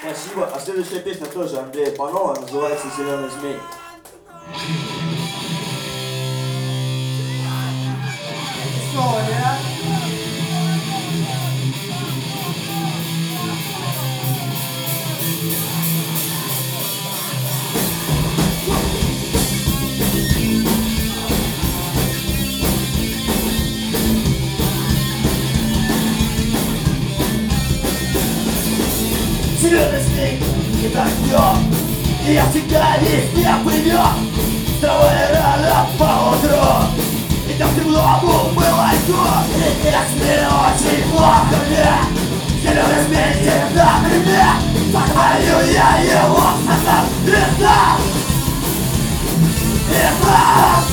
Спасибо. А следующая песня тоже Андрея Панова, называется «Зеленый змей». Снова, да? Зеленый змей не дождем, и я всегда везде плывем. Травой рано по утру, и там темному было льду. И я смею очень плохо мне, зеленый змей всегда при мне. Похвалю я его состав, и сам, и сам.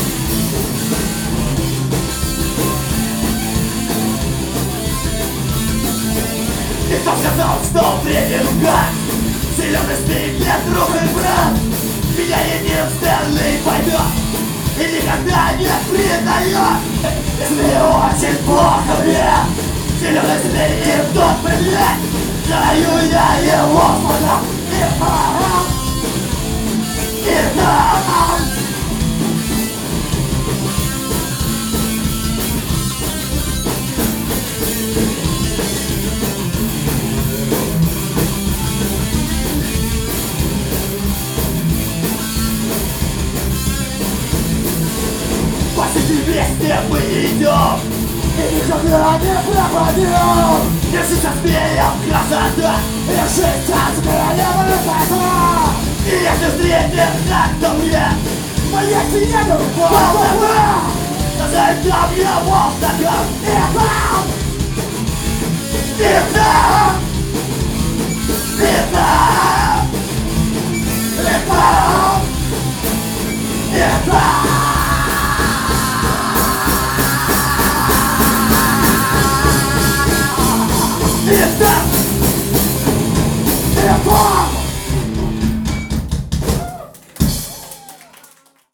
Никто сказал, что вреден гад. Зеленый змей мне друг и брат. Меня единственный поймет и никогда не предает. Если очень плохо мне, зеленый змей и тот привет. Знаю я его слова. И там. Вместе мы идем и никогда не пропадем. Если соспеем красота, решить сознанием высота. И если встретимся, то мне моя семья полная. Зайдем его в стакан и там, и там, и там, и там, и там.